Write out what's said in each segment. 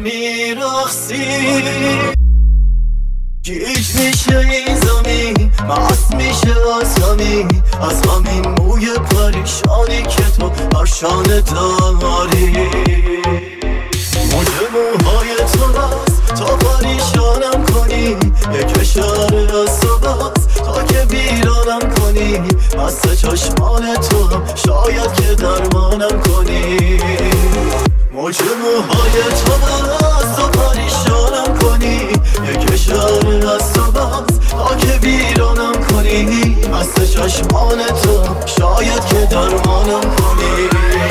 میرقصی گیج میشه این زمین مست میشه از همین موی پریشانی که تو برشانه داری موج موهای تو بس تا پریشانم کنی یک اشاره از تو بس تا که بیرانم کنی مست چشمان تو هم شاید که درمانم کنی موج موهای تو بس تا پریشانم کنی یک اشاره از تو بس تا که بیرانم کنی مست چشمان تو شاید که درمانم کنی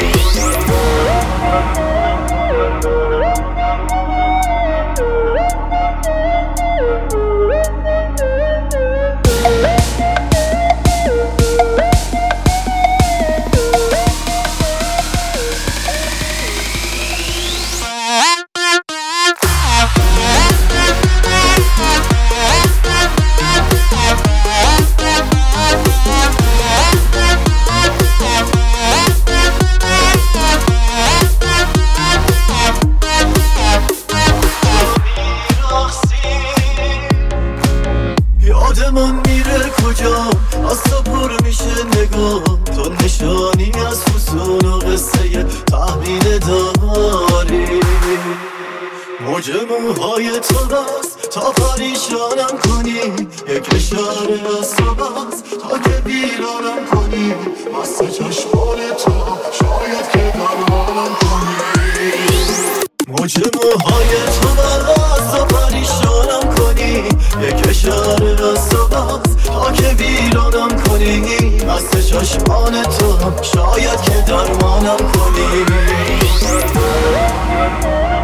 یادمون میره کجا از تو پر میشه نگاه تو نشانی از فسون و قصه تحمیل داری موج موهای تو بس تا پریشانم کنی یک اشاره از تو بس تا که بیرانم کنی مست چشمان تو شاید که درمانم کنی موج موهای تو بس تا پریشانم کنی یک اشاره از تو بس تا که بیرانم کنی مست چشمان تو شاید که درمانم کنی